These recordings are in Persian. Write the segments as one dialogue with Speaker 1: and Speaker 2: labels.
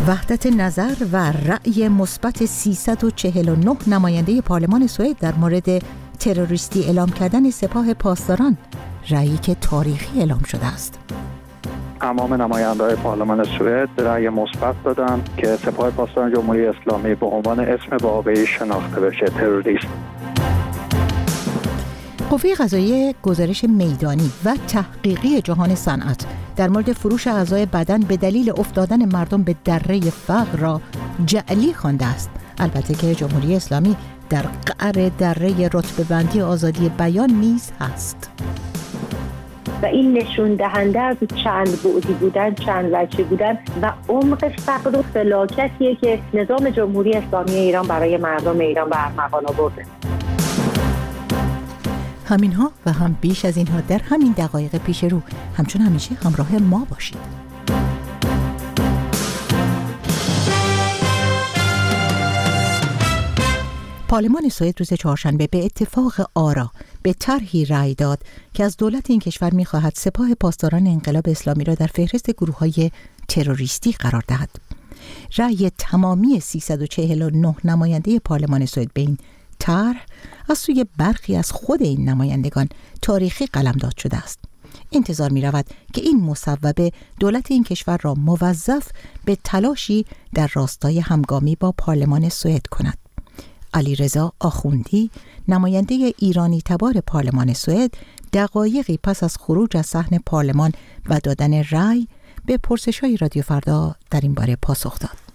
Speaker 1: وحدت نظر و رأی مثبت 349 نماینده پارلمان سوئد در مورد تروریستی اعلام کردن سپاه پاسداران، رأیی که تاریخی اعلام شده است.
Speaker 2: تمام نماینده‌های پارلمان سوئد رأی مثبت دادند که سپاه پاسداران جمهوری اسلامی به عنوان اسم واقعی شناخته بشه، تروریست.
Speaker 1: قوه قضاییه گزارش میدانی و تحقیقی جهان صنعت در مورد فروش اعضای بدن به دلیل افتادن مردم به دره فقر را جعلی خوانده است. البته که جمهوری اسلامی در قعر دره رتبه‌بندی آزادی بیان نیز هست.
Speaker 3: و این نشون دهنده از چند بعدی بودن، چند وجهی بودن و عمق فقر و فلاکتیه که نظام جمهوری اسلامی ایران برای مردم ایران به ارمغان آورده.
Speaker 1: همینها و هم بیش از اینها در همین دقایق پیش رو. همچون همیشه همراه ما باشید. پارلمان سوئد روز چهارشنبه به اتفاق آرا به طرحی رأی داد که از دولت این کشور می‌خواهد سپاه پاسداران انقلاب اسلامی را در فهرست گروه‌های تروریستی قرار دهد. رأی تمامی 349 نماینده پارلمان سوئد به این طرح از سوی برخی از خود این نمایندگان تاریخی قلمداد شده است. انتظار می رود که این مصوبه دولت این کشور را موظف به تلاشی در راستای همگامی با پارلمان سوئد کند. علیرضا آخوندی، نماینده ایرانی تبار پارلمان سوئد، دقایقی پس از خروج از صحن پارلمان و دادن رأی به پرسش‌های رادیو فردا در این باره پاسخ داد.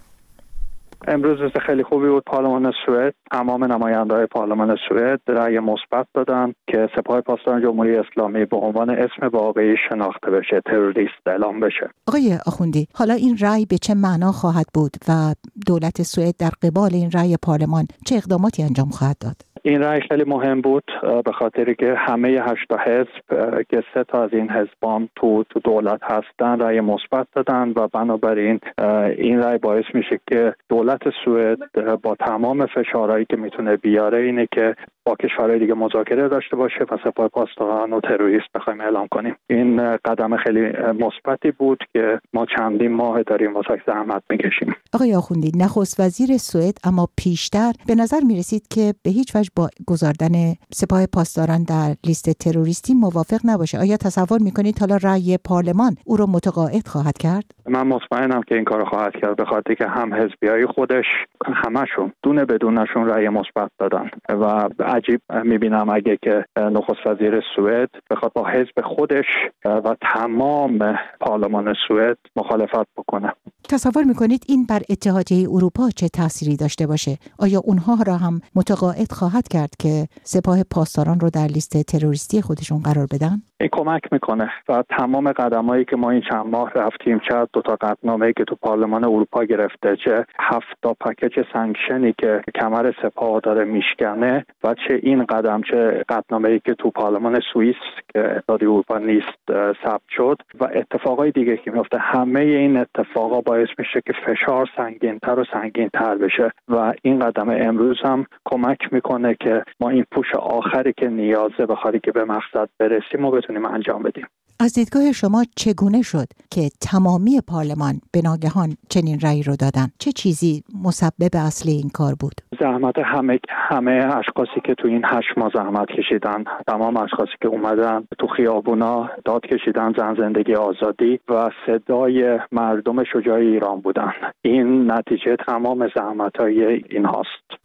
Speaker 2: امروز روز خیلی خوبی بود. پارلمان سوئد، تمام نماینده‌های پارلمان سوئد رأی مثبت دادن که سپاه پاسداران جمهوری اسلامی به عنوان اسم واقعی شناخته بشه، تروریست اعلام بشه.
Speaker 1: آقای آخوندی، حالا این رأی به چه معنا خواهد بود و دولت سوئد در قبال این رأی پارلمان چه اقداماتی انجام خواهد داد؟
Speaker 2: این رأی خیلی مهم بود به خاطری که همه 8 حزب که 3 تا از این حزبان تو دولت هستن رأی مثبت دادن و بنابراین این رأی باعث میشه که دولت سوئد با تمام فشارهایی که میتونه بیاره اینه که با کشورهای دیگه مذاکره داشته باشه و سپاه پاسداران و تروریست بخوایم اعلام کنیم. این قدم خیلی مثبتی بود که ما چندین ماه داریم واسه زحمت میکشیم.
Speaker 1: آقای آخوندی، نخست وزیر سوئد اما پیشتر به نظر میرسید که به هیچ وجه با گذاردن سپاه پاسداران در لیست تروریستی موافق نباشه. آیا تصور میکنید حالا رأی پارلمان او رو متقاعد خواهد کرد؟
Speaker 2: من مطمئنم که این کارو خواهد کرد به خاطری که هم حزبیای خودش همشون دونه بدونشون رأی مثبت دادن و عجیب میبینم اگه که نخست وزیر سوئد بخواد با حزب خودش و تمام پارلمان سوئد مخالفت بکنه.
Speaker 1: تصور میکنید این بر اتحادیه اروپا چه تأثیری داشته باشه؟ آیا اونها را هم متقاعد خواهد کرد که سپاه پاسداران رو در لیست تروریستی خودشون قرار بدن؟
Speaker 2: این کمک میکنه و تمام قدمایی که ما این چند ماه رفتیم، چه 2 تا قطعنامه‌ای که تو پارلمان اروپا گرفته، چه 7 تا پکیج سانکشنی که کمر سپاه داره میشکنه و چه این قدم، چه قطعنامه‌ای که تو پارلمان سوئیس که اتحادیه اروپا نیست ثبت شد و اتفاقای دیگه که میفته، همه این اتفاقا باعث میشه که فشار سنگین‌تر و سنگین‌تر بشه و این قدم امروز هم کمک میکنه که ما این پوش آخری که نیازه بخاطر که به مقصد برسیم ما بتونیم انجام بدیم.
Speaker 1: از دیدگاه شما چگونه شد که تمامی پارلمان به ناگهان چنین رأی رو دادن؟ چه چیزی مسبب اصلی این کار بود؟
Speaker 2: زحمت همه اشخاصی که تو این 8 ماه زحمت کشیدن، تمام اشخاصی که اومدن تو خیابونا داد کشیدن، زن زندگی آزادی و صدای مردم شجاع ایران بودن. این نتیجه تمام زحمت‌های این هاست.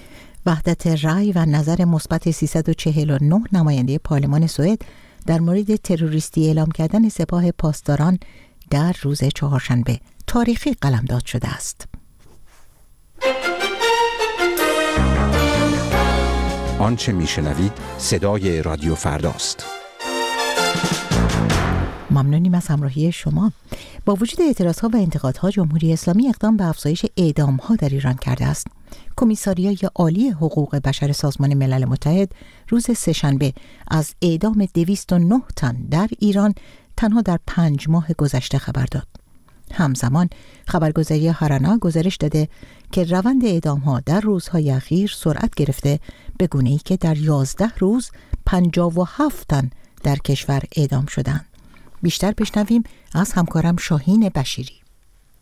Speaker 1: وحدت رأی و نظر مثبت 349 نماینده پارلمان سوئد در مورد تروریستی اعلام کردن سپاه پاسداران در روز چهارشنبه تاریخی قلمداد شده است.
Speaker 4: آنچه میشنوید صدای رادیو فرداست.
Speaker 1: ممنونیم از همراهی شما. با وجود اعتراضها و انتقادها، جمهوری اسلامی اقدام به افزایش اعدامها در ایران کرده است. کمیساریای عالی حقوق بشر سازمان ملل متحد روز سه‌شنبه از اعدام 209 تن در ایران تنها در 5 ماه گذشته خبر داد. همزمان خبرگزاری هارانا گزارش داده که روند اعدام‌ها در روزهای اخیر سرعت گرفته به گونه‌ای که در 11 روز 57 تن در کشور اعدام شدند. بیشتر بشنویم از همکارم شاهین بشیری.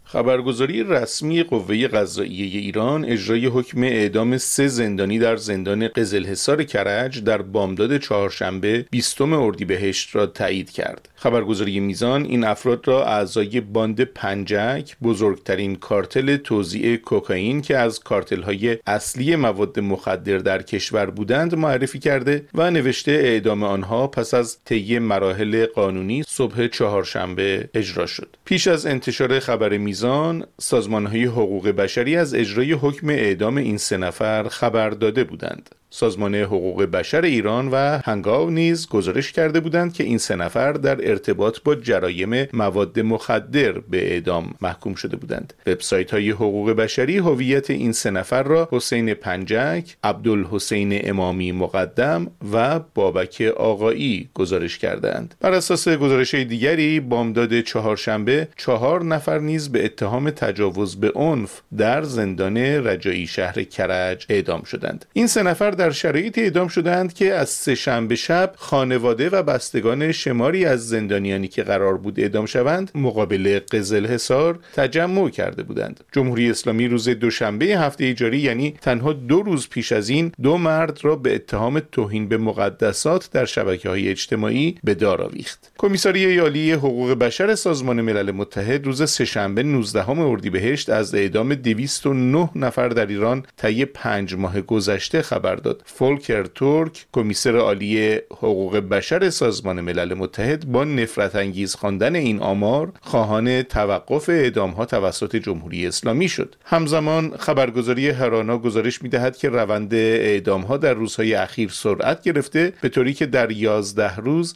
Speaker 5: خبرگزاری رسمی قوه قضائیه ایران اجرای حکم اعدام 3 زندانی در زندان قزلحصار کرج در بامداد چهارشنبه 20 اردیبهشت را تایید کرد. خبرگزاری میزان این افراد را اعضای باند پنجک، بزرگترین کارتل توزیع کوکائین که از کارتل‌های اصلی مواد مخدر در کشور بودند معرفی کرده و نوشته اعدام آنها پس از طی مراحل قانونی صبح چهارشنبه اجرا شد. پیش از انتشار خبر میزان سازمان‌های حقوق بشری از اجرای حکم اعدام این 3 نفر خبر داده بودند. سازمان حقوق بشر ایران و هنگاو نیز گزارش کرده بودند که این 3 نفر در ارتباط با جرایم مواد مخدر به اعدام محکوم شده بودند. وبسایت‌های حقوق بشری هویت این 3 نفر را حسین پنجک، عبدالحسین امامی مقدم و بابک آقایی گزارش کردند. بر اساس گزارش دیگری بامداد چهارشنبه 4 نفر نیز به اتهام تجاوز به عنف در زندان رجایی شهر کرج اعدام شدند. این 3 نفر در شرایطی اعدام شدند که از سه‌شنبه شب خانواده و بستگان شماری از زندانیانی که قرار بود اعدام شوند مقابل قزلحصار تجمع کرده بودند. جمهوری اسلامی روز دوشنبه هفته جاری، یعنی تنها 2 روز پیش از این، 2 مرد را به اتهام توهین به مقدسات در شبکه‌های اجتماعی به دار آویخت. کمیساریه عالی حقوق بشر سازمان ملل متحد روز سه‌شنبه 19 اردیبهشت از اعدام 209 نفر در ایران طی 5 ماه گذشته خبر داد. فولکر تورک، کمیسر عالی حقوق بشر سازمان ملل متحد، با نفرت انگیز خواندن این آمار خواهان توقف اعدام‌ها توسط جمهوری اسلامی شد. همزمان خبرگزاری هرانا گزارش می‌دهد که روند اعدام‌ها در روزهای اخیر سرعت گرفته، به طوری که در 11 روز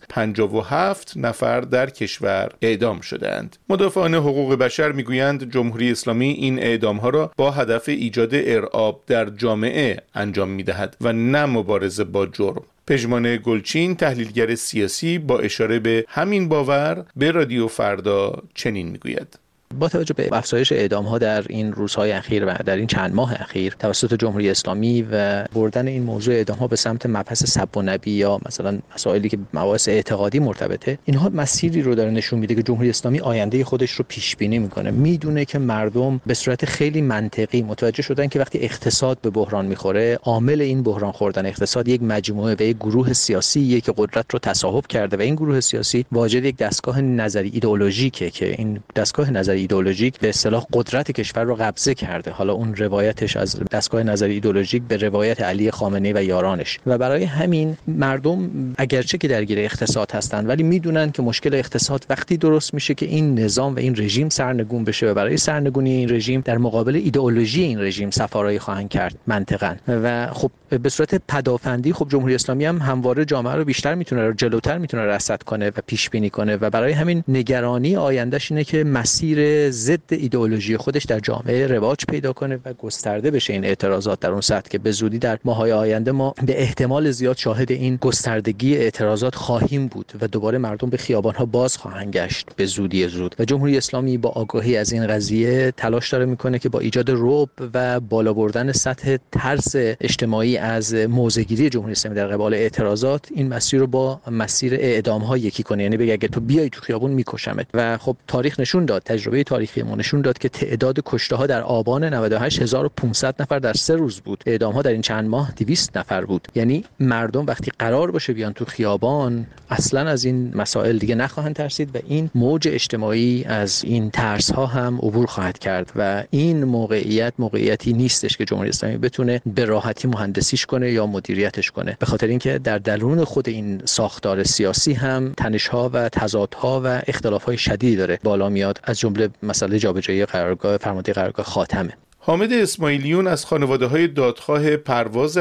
Speaker 5: 57 نفر در کشور اعدام شدند. مدافعان حقوق بشر می‌گویند جمهوری اسلامی این اعدام‌ها را با هدف ایجاد ارعاب در جامعه انجام می‌دهد و نه مبارزه با جرم. پژمان گلچین، تحلیلگر سیاسی، با اشاره به همین باور به رادیو فردا چنین میگوید:
Speaker 6: با توجه به افزایش اعدام‌ها در این روزهای اخیر و در این چند ماه اخیر توسط جمهوری اسلامی و بردن این موضوع اعدام‌ها به سمت مبحث سب و نبی یا مثلا مسائلی که مباحث اعتقادی مرتبطه، اینها مسیری رو داره نشون میده که جمهوری اسلامی آینده خودش رو پیش بینی میکنه. میدونه که مردم به صورت خیلی منطقی متوجه شدن که وقتی اقتصاد به بحران میخوره، عامل این بحران خوردن اقتصاد یک مجموعه و یک گروه سیاسیه که قدرت رو تصاحب کرده و این گروه سیاسی واجد یک دستگاه نظری ایدئولوژیکه که این دستگاه نظری ایدئولوژیک به اصطلاح قدرت کشور رو قبضه کرده. حالا اون روایتش از دستگاه نظری ایدئولوژیک به روایت علی خامنه‌ای و یارانش، و برای همین مردم اگرچه که درگیر اقتصاد هستند ولی میدونن که مشکل اقتصاد وقتی درست میشه که این نظام و این رژیم سرنگون بشه و برای سرنگونی این رژیم در مقابل ایدئولوژی این رژیم سفارایی خواهند کرد منطقاً. و خب به صورت پدافندی خب جمهوری اسلامی هم همواره جامعه رو بیشتر میتونه جلوتر میتونه رصد کنه و پیش بینی کنه و برای همین نگرانی آیندهش اینه که مسیر ضد ایدئولوژی خودش در جامعه رواج پیدا کنه و گسترده بشه این اعتراضات در اون سطح که به زودی در ماه‌های آینده ما به احتمال زیاد شاهد این گستردگی اعتراضات خواهیم بود و دوباره مردم به خیابان‌ها باز خواهند گشت به زودی زود. و جمهوری اسلامی با آگاهی از این قضیه تلاش داره میکنه که با ایجاد رعب و بالا بردن سطح ترس اجتماعی از موضع‌گیری جمهوری اسلامی در قبال اعتراضات این مسیر رو با مسیر اعدام‌ها یکی کنه. یعنی بگه اگه تو بیای تو خیابون میکشمت. و خب تاریخ نشون داد، تجربه تاریخی ما نشون داد که تعداد کشته‌ها در آبان 98 1500 نفر در 3 روز بود. اعدام‌ها در این چند ماه 200 نفر بود. یعنی مردم وقتی قرار باشه بیان تو خیابان اصلا از این مسائل دیگه نخواهند ترسید و این موج اجتماعی از این ترس‌ها هم عبور خواهد کرد و این موقعیتی نیستش که جمهوری اسلامی بتونه به راحتی مهندسیش کنه یا مدیریتش کنه، به خاطر اینکه در درون خود این ساختار سیاسی هم تنش‌ها و تضادها و اختلاف‌های شدیدی داره بالا میاد، از جمله مسئله جابجایی قرارگاه فرمانده قرارگاه خاتمه.
Speaker 5: حامد اسماعیلیون از خانواده‌های دادخواه پرواز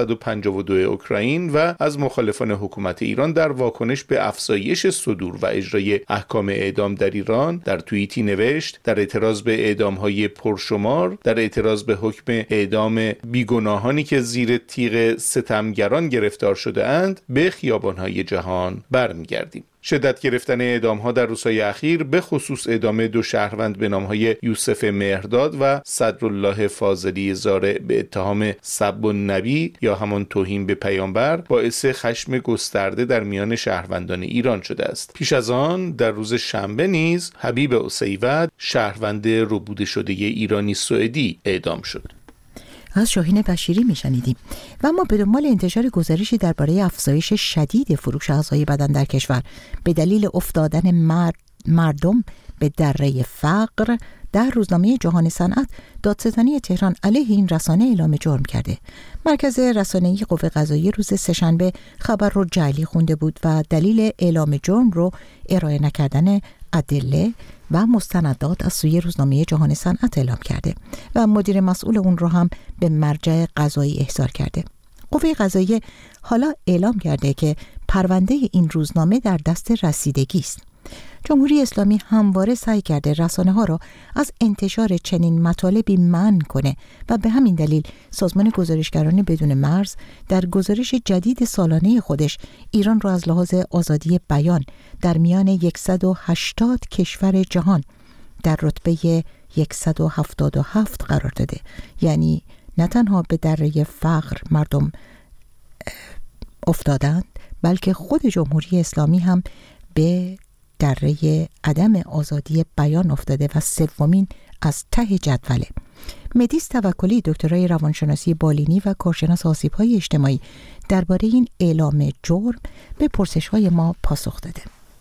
Speaker 5: 752 اوکراین و از مخالفان حکومت ایران در واکنش به افزایش صدور و اجرای احکام اعدام در ایران در توییتی نوشت: در اعتراض به اعدام‌های پرشمار، در اعتراض به حکم اعدام بیگناهانی که زیر تیغ ستمگران گرفتار شده اند، به خیابان‌های جهان برمیگردیم. شدت گرفتن اعدام‌ها در روزهای اخیر به خصوص اعدام 2 شهروند به نام‌های یوسف مهرداد و صدرالله فاضلی زارع به اتهام سب النبی یا همان توهین به پیامبر باعث خشم گسترده در میان شهروندان ایران شده است. پیش از آن در روز شنبه نیز حبیب اسیود شهروند ربوده شده ایرانی سوئدی اعدام شد.
Speaker 1: از شاهین بشیری میشنیدیم. و اما به دنبال انتشار گزارشی درباره افزایش شدید فروش اعضای بدن در کشور به دلیل افتادن مردم به دره فقر، در روزنامه جهان صنعت دادستانی تهران علیه این رسانه اعلام جرم کرده. مرکز رسانه‌ای قوه قضاییه روز سه‌شنبه خبر رو جعلی خونده بود و دلیل اعلام جرم رو ارائه نکردن ادله و مستندات از سوی روزنامه جهان صنعت اعلام کرده و مدیر مسئول اون رو هم به مرجع قضایی احضار کرده. قوه قضاییه حالا اعلام کرده که پرونده این روزنامه در دست رسیدگی است. جمهوری اسلامی همواره سعی کرده رسانه‌ها را از انتشار چنین مطالبی منع کنه و به همین دلیل سازمان گزارشگران بدون مرز در گزارش جدید سالانه خودش ایران را از لحاظ آزادی بیان در میان 180 کشور جهان در رتبه 177 قرار داده. یعنی نه تنها به دره فقر مردم افتادند، بلکه خود جمهوری اسلامی هم به دره عدم آزادی بیان افتاده و سومین از ته جدوله. مهدیس توکلی دکترای روانشناسی بالینی و کارشناس آسیب‌های اجتماعی درباره این اعلام جرم به پرسش‌های ما پاسخ داده.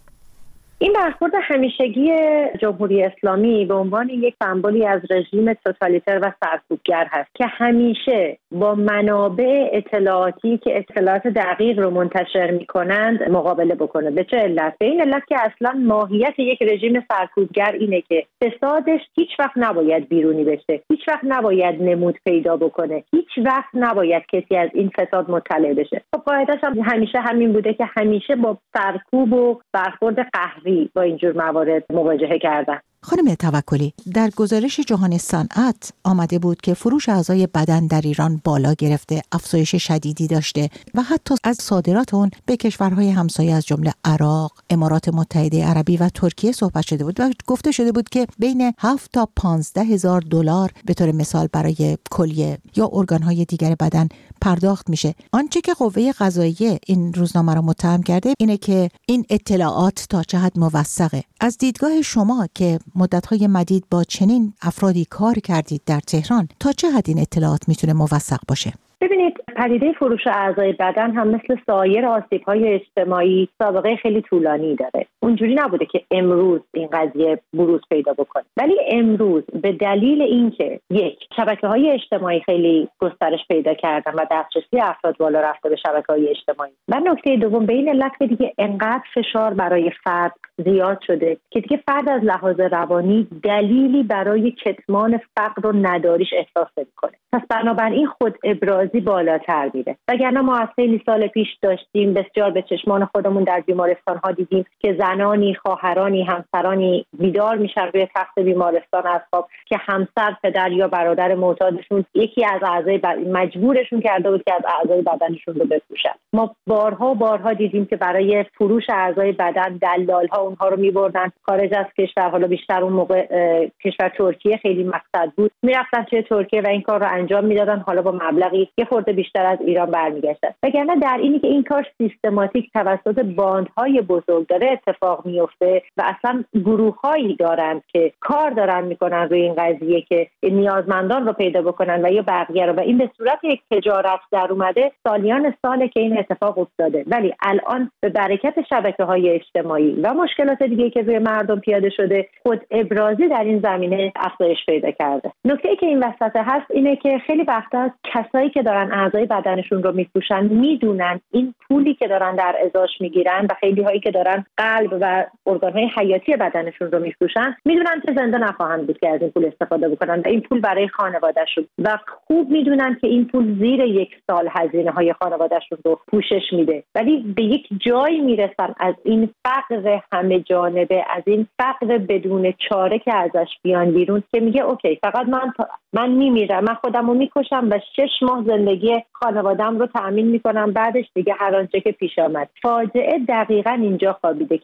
Speaker 3: این برخورد همیشگی جمهوری اسلامی به عنوان یک سمبولی از رژیم توتالیتر و سرکوبگر هست که همیشه با منابع اطلاعاتی که اطلاعات دقیق رو منتشر می‌کنند مقابله بکنه. به چه علت؟ به این علت که اصلا ماهیت یک رژیم سرکوبگر اینه که فسادش هیچ وقت نباید بیرونی بشه، هیچ وقت نباید نمود پیدا بکنه، هیچ وقت نباید کسی از این فساد مطلع بشه. خب قاعده‌اش هم همیشه همین بوده که همیشه با سرکوب و برخورد قهری با اینجور موارد مواجهه کردن.
Speaker 1: خانم توکلی، در گزارش جهان صنعت آمده بود که فروش اعضای بدن در ایران بالا گرفته، افزایش شدیدی داشته و حتی از صادرات اون به کشورهای همسایه از جمله عراق، امارات متحده عربی و ترکیه صحبت شده بود و گفته شده بود که بین 7 تا 15 هزار دلار به طور مثال برای کلیه یا ارگانهای دیگر بدن پرداخت میشه. آنچه که قوه قضاییه این روزنامه را متهم کرده اینه که این اطلاعات تا چه حد موثقه. از دیدگاه شما که مدت‌های مدید با چنین افرادی کار کردید در تهران، تا چه حد این اطلاعات میتونه موثق باشه؟
Speaker 3: ببینید، پدیده فروش اعضای بدن هم مثل سایر آسیب‌های اجتماعی سابقه خیلی طولانی داره. اونجوری نبوده که امروز این قضیه بروز پیدا بکنه، ولی امروز به دلیل اینکه یک، شبکه‌های اجتماعی خیلی گسترش پیدا کردن و دسترسی افراد بالا رفته به شبکه‌های اجتماعی و نکته دوم به این علت که دیگه انقدر فشار برای فرد زیاد شده که دیگه فرد از لحاظ روانی دلیلی برای کتمان فقر و نداریش احساس نمی‌کنه. پس بنابراین خود ابرازی بالاتر میره. وگرنه ما از خیلی سال پیش داشتیم بسیار به چشمان خودمون در بیمارستان‌ها دیدیم که زنانی، خواهرانی، همسرانی بیدار میشن روی تخت بیمارستان از خواب که همسر، پدر یا برادر معتادشون یکی از اعضای مجبورشون کرده بود که از اعضای بدنشون رو بفروشن. ما بارها دیدیم که برای فروش اعضای بدن دلال‌ها اونها رو می‌بردن خارج از کشور. حالا بیشتر اون موقع کشور ترکیه خیلی مقصد بود، میرفتن توی ترکیه و این کار رو انجام میدادن، حالا با مبلغی یه خورده بیشتر از ایران برمیگشتن. وگرنه در اینی که این کار سیستماتیک توسط باندهای بزرگ داره اتفاق میفته و اصلا گروه‌هایی دارن که کار دارن میکنن روی این قضیه که نیازمندان رو پیدا بکنن و یا بقیه رو، و این به صورت یک تجارت در اومده. سالیان ساله که این اتفاق افتاده، ولی الان به برکت شبکه‌های اجتماعی و مشکلات دیگه که روی مردم پیاده شده، خود ابرازی در این زمینه افزایش پیدا کرده. نکته‌ای که این وسط هست اینه که خیلی وقتا کسایی که دارن اعضای بدنشون رو میفروشن میدونن این پولی که دارن در ازاش میگیرن و خیلی هایی که دارن قلب و ارگانهای حیاتی بدنشون رو میفروشن میدونن که زنده نخواهند بود که از این پول استفاده بکنن و این پول برای خانواده‌شون، و خوب میدونن که این پول زیر 1 سال هزینه‌های خانواده‌شون رو پوشش میده. ولی به یک جایی میرسن از این فقر همه جانبه، از این فقر بدون چاره که ازش بیان بیرون، که میگه اوکی فقط من میمیرم، من خودم رو میکشم و 6 ماه زندگی خانوادم رو تأمین میکنم، بعدش دیگه هر آنچه که پیش آمد. فاجعه دقیقاً اینجا خوابیده که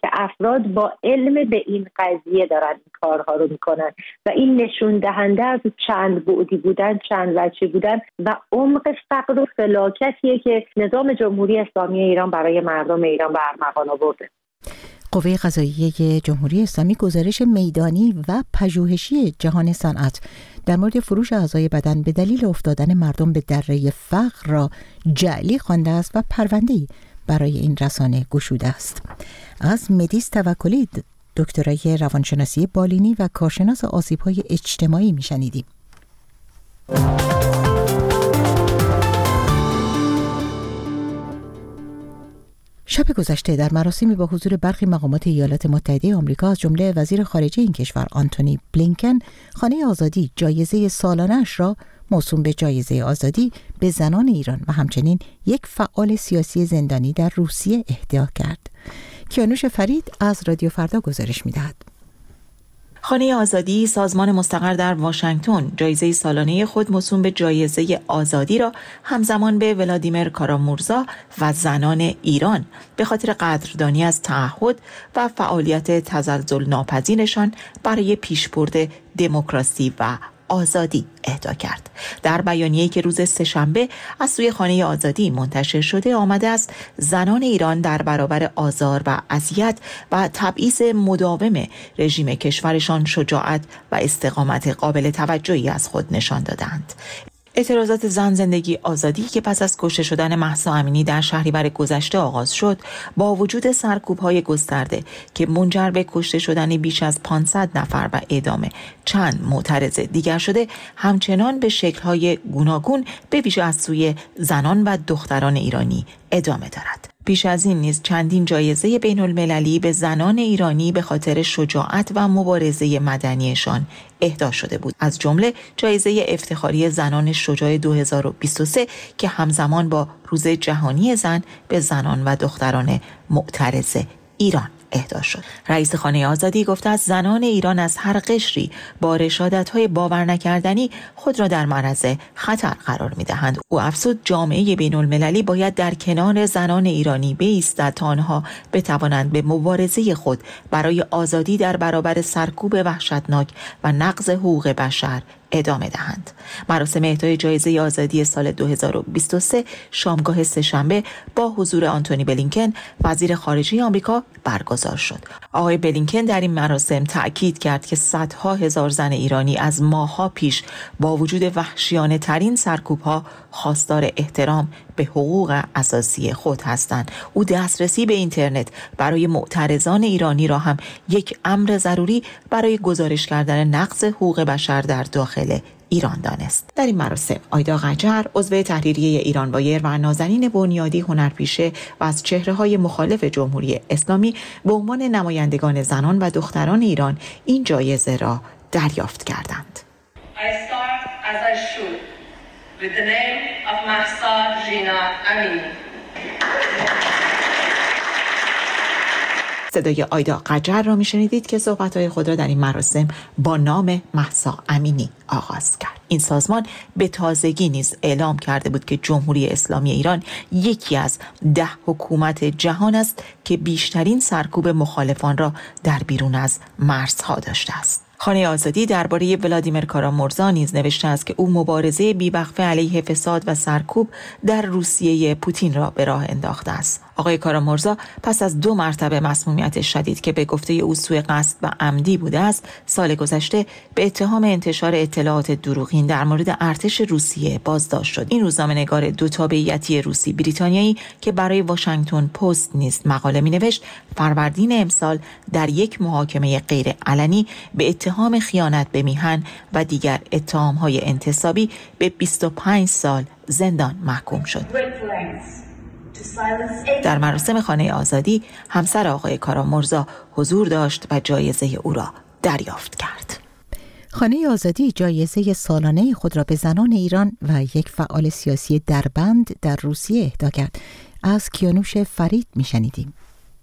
Speaker 3: افراد با علم به این قضیه دارن این کارها رو میکنن و این نشون دهنده از چند بعدی بودن، چند وجهی بودن و عمق فقر و فلاکتیه که نظام جمهوری اسلامی ایران برای مردم ایران به ارمغان آورده.
Speaker 1: قوه قضاییه جمهوری اسلامی گزارش میدانی و پژوهشی جهان صنعت در مورد فروش اعضای بدن به دلیل افتادن مردم به دره فقر را جعلی خوانده است و پرونده‌ای برای این رسانه گشوده است. از مدیس توکلی، دکترای روانشناسی بالینی و کارشناس آسیب‌های اجتماعی میشنیدیم. شب گذشته در مراسمی با حضور برخی مقامات ایالات متحده آمریکا از جمله وزیر خارجه این کشور آنتونی بلینکن، خانه آزادی جایزه سالانه‌اش را موسوم به جایزه آزادی به زنان ایران و همچنین یک فعال سیاسی زندانی در روسیه اهدا کرد. کیانوش فرید از رادیو فردا گزارش می‌دهد.
Speaker 7: خانه آزادی، سازمان مستقر در واشنگتن، جایزه سالانه خود موسوم به جایزه آزادی را همزمان به ولادیمیر کارامورزا و زنان ایران به خاطر قدردانی از تعهد و فعالیت تزلزل ناپذیرشان برای پیشبرد دموکراسی و آزادی اهدا کرد. در بیانیه‌ای که روز سه‌شنبه از سوی خانه آزادی منتشر شده آمده است زنان ایران در برابر آزار و اذیت و تبعیض مداوم رژیم کشورشان شجاعت و استقامت قابل توجهی از خود نشان دادند. اعتراضات زن زندگی آزادی که پس از کشته شدن مهسا امینی در شهریور گذشته آغاز شد، با وجود سرکوب‌های گسترده که منجر به کشته شدن بیش از 500 نفر و اعدام چند معترض دیگر شده، همچنان به شکل‌های گوناگون به ویژه از سوی زنان و دختران ایرانی ادامه دارد. پیش از این نیز چندین جایزه بین‌المللی به زنان ایرانی به خاطر شجاعت و مبارزه مدنیشان اهدا شده بود، از جمله جایزه افتخاری زنان شجاع 2023 که همزمان با روز جهانی زن به زنان و دختران معترض ایران اهدا شد. رئیس خانه آزادی گفته است زنان ایران از هر قشری با رشادت‌های باور نکردنی خود را در معرض خطر قرار می‌دهند. او افزود جامعه بین‌المللی باید در کنار زنان ایرانی بایستد تا آنها بتوانند به مبارزه خود برای آزادی در برابر سرکوب وحشتناک و نقض حقوق بشر ادامه دهند. مراسم اهدای جایزه آزادی سال 2023 شامگاه سه‌شنبه با حضور آنتونی بلینکن، وزیر خارجه آمریکا، برگزار شد. آقای بلینکن در این مراسم تأکید کرد که صدها هزار زن ایرانی از ماه‌ها پیش با وجود وحشیانه ترین سرکوب‌ها خواستار احترام به حقوق اساسی خود هستند. او دسترسی به اینترنت برای معترضان ایرانی را هم یک امر ضروری برای گزارش کردن نقض حقوق بشر در داخل ایران دانست. در این مراسم آیدا قجر، عضو تحریریه ایران وایر و نازنین بنیادی هنرپیشه و از چهره‌های مخالف جمهوری اسلامی به عنوان نمایندگان زنان و دختران ایران این جایزه را دریافت کردند.
Speaker 8: With the name of Mahsa Jina Amini.
Speaker 7: صدای آیدا قجر را میشنیدید که صحبت‌های خود را در این مراسم با نام مهسا امینی آغاز کرد. این سازمان به تازگی نیز اعلام کرده بود که جمهوری اسلامی ایران یکی از 10 حکومت جهان است که بیشترین سرکوب مخالفان را در بیرون از مرزها داشته است. خانه آزادی درباره ولادیمیر کارامورزا نیز نوشته است که او مبارزه بی‌وقفه علیه فساد و سرکوب در روسیه پوتین را به راه انداخته است. آقای کارامورزا پس از 2 مرتبه مسمومیت شدید که به گفته او سوء قصد و عمدی بوده است، سال گذشته به اتهام انتشار اطلاعات دروغین در مورد ارتش روسیه بازداشت شد. این روزنامه‌نگار 2 تابعیتی روسی بریتانیایی که برای واشنگتن پست نیز مقاله می‌نوشت، فروردین امسال در یک محاکمه غیر علنی به اتهام خیانت به میهن و دیگر اتهام‌های انتصابی به 25 سال زندان محکوم شد. در مراسم خانه آزادی همسر آقای کارامورزا حضور داشت و جایزه او را دریافت کرد.
Speaker 1: خانه آزادی جایزه سالانه خود را به زنان ایران و یک فعال سیاسی دربند در روسیه اهدا کرد. از کیانوش فرید میشنیدیم.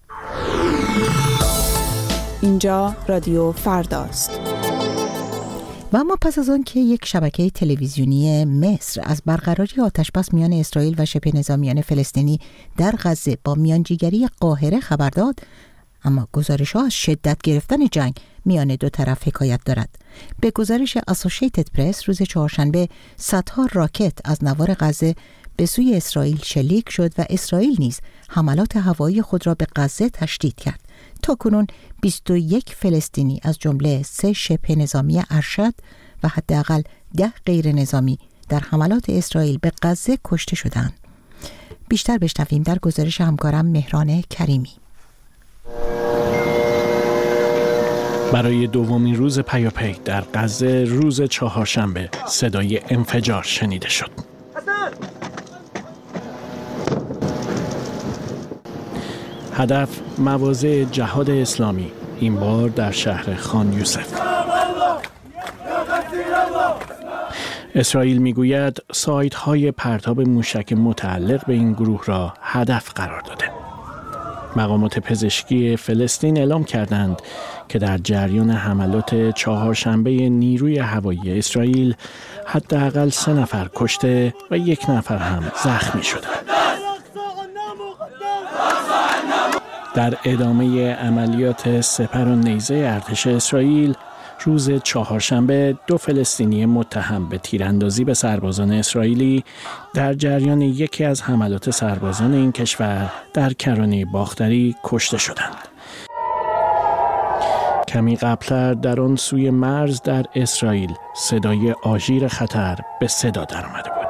Speaker 9: اینجا رادیو فرداست.
Speaker 1: و اما پس از آن که یک شبکه تلویزیونی مصر از برقراری آتشبس میان اسرائیل و شبه نظامیان فلسطینی در غزه با میانجیگری قاهره خبر داد، اما گزارش‌ها از شدت گرفتن جنگ میان دو طرف حکایت دارد. به گزارش اسوشیتد پرس روز چهارشنبه صدها راکت از نوار غزه به سوی اسرائیل شلیک شد و اسرائیل نیز حملات هوایی خود را به غزه تشدید کرد. تاکنون 21 فلسطینی از جمله 3 شبه نظامی ارشد و حداقل 10 غیر نظامی در حملات اسرائیل به غزه کشته شدند. بیشتر بشنویم در گزارش همکارم مهران کریمی.
Speaker 10: برای دومین روز پیاپی در غزه روز چهارشنبه صدای انفجار شنیده شد. هدف مواضع جهاد اسلامی، این بار در شهر خان یوسف. اسرائیل میگوید سایت‌های پرتاب موشک متعلق به این گروه را هدف قرار داده. مقامات پزشکی فلسطین اعلام کردند که در جریان حملات چهارشنبه نیروی هوایی اسرائیل حداقل 3 نفر کشته و 1 نفر هم زخمی شدند. در ادامه عملیات سپر و نیزه ارتش اسرائیل روز چهارشنبه 2 فلسطینی متهم به تیراندازی به سربازان اسرائیلی در جریان یکی از حملات سربازان این کشور در کرانه باختری کشته شدند. کمی قبلتر در آن سوی مرز در اسرائیل صدای آژیر خطر به صدا درآمده بود.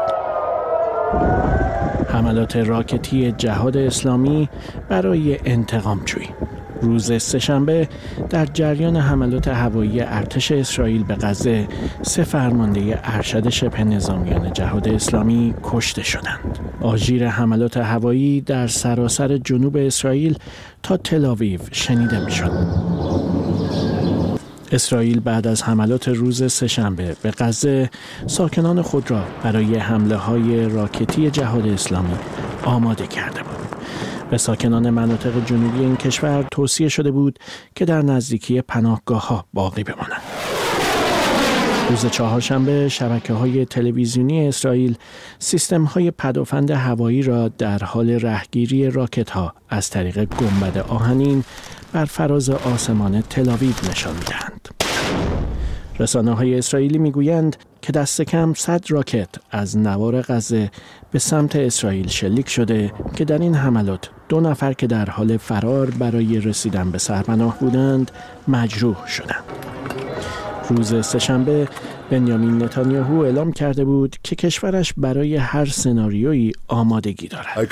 Speaker 10: حملات راکتی جهاد اسلامی برای انتقام جویی. روز سه‌شنبه در جریان حملات هوایی ارتش اسرائیل به غزه 3 فرمانده ارشد شبه نظامیان جهاد اسلامی کشته شدند. آژیر حملات هوایی در سراسر جنوب اسرائیل تا تل‌آویو شنیده می‌شد. اسرائیل بعد از حملات روز سه‌شنبه به غزه ساکنان خود را برای حمله‌های راکتی جهاد اسلامی آماده کرده بود. به ساکنان مناطق جنوبی این کشور توصیه شده بود که در نزدیکی پناهگاه‌ها باقی بمانند. روز چهارشنبه شبکه‌های تلویزیونی اسرائیل سیستم‌های پدافند هوایی را در حال رهگیری راکت‌ها از طریق گنبد آهنین بر فراز آسمان تل‌آویو نشان می‌دهند. رسانه‌های اسرائیلی می‌گویند که دست کم 100 راکت از نوار غزه به سمت اسرائیل شلیک شده که در این حملات 2 نفر که در حال فرار برای رسیدن به سرپناه بودند مجروح شدند. روز سه‌شنبه بنیامین نتانیاهو اعلام کرده بود که کشورش برای هر سناریویی آمادگی دارد.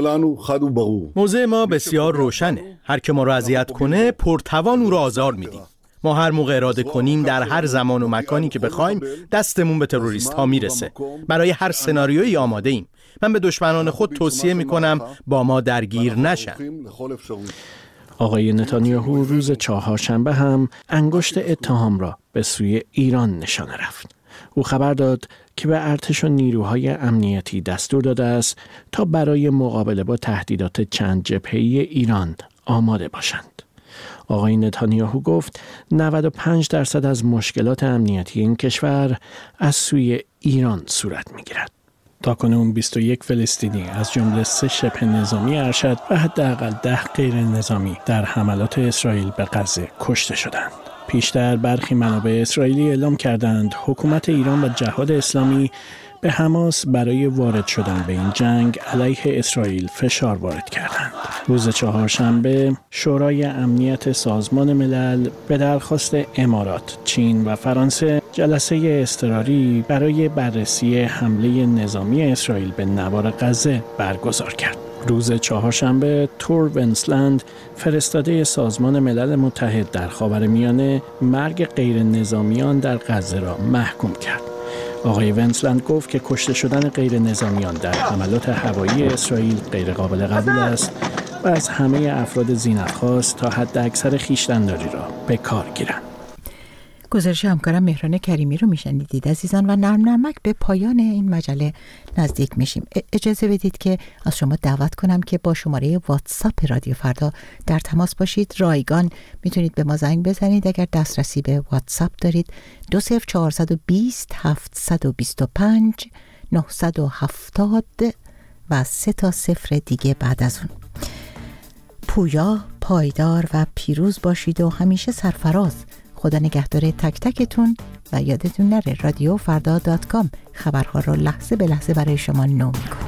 Speaker 11: موضع ما بسیار روشنه. هر که ما را اذیت کنه پرتوان او را آزار میدیم. ما هر موقع اراده کنیم در هر زمان و مکانی که بخوایم دستمون به تروریست ها میرسه. برای هر سناریویی آماده ایم. من به دشمنان خود توصیه میکنم با ما درگیر نشن.
Speaker 10: آقای نتانیاهو روز چهارشنبه هم انگشت اتهام را به سوی ایران نشانه رفت. او خبر داد که به ارتش و نیروهای امنیتی دستور داده است تا برای مقابله با تهدیدات چند جبهه‌ای ایران آماده باشند. آقای نتانیاهو گفت 95% از مشکلات امنیتی این کشور از سوی ایران صورت می‌گیرد. تاکنون 21 فلسطینی از جمله 3 شبه نظامی ارشد و حداقل 10 غیر نظامی در حملات اسرائیل به غزه کشته شدند. پیشتر برخی منابع اسرائیلی اعلام کردند حکومت ایران و جهاد اسلامی به حماس برای وارد شدن به این جنگ علیه اسرائیل فشار وارد کردند. روز چهارشنبه شورای امنیت سازمان ملل به درخواست امارات، چین و فرانسه جلسه اضطراری برای بررسی حمله نظامی اسرائیل به نوار غزه برگزار کرد. روز چهارشنبه تور ونسلند فرستاده سازمان ملل متحد در خاورمیانه مرگ غیر نظامیان در غزه را محکوم کرد. آقای ونسلند گفت که کشته شدن غیر نظامیان در حملات هوایی اسرائیل غیر قابل قبول است و از همه افراد زینت خواست تا حد اکثر خویشتن‌داری را به کار گیرند.
Speaker 1: گزارش همکارم مهران کریمی رو میشنیدید عزیزان و نرم نرمک به پایان این مجله نزدیک میشیم. اجازه بدید که از شما دعوت کنم که با شماره واتساپ رادیو فردا در تماس باشید. رایگان میتونید به ما زنگ بزنید اگر دسترسی به واتساپ دارید. 20420 725 970 و 3 تا 0 دیگه بعد از اون. پویا، پایدار و پیروز باشید و همیشه سرفراز. خدا نگهدار تک تکتون و یادتون نره رادیوفردا.com خبرها رو لحظه به لحظه برای شما نو می‌کنه.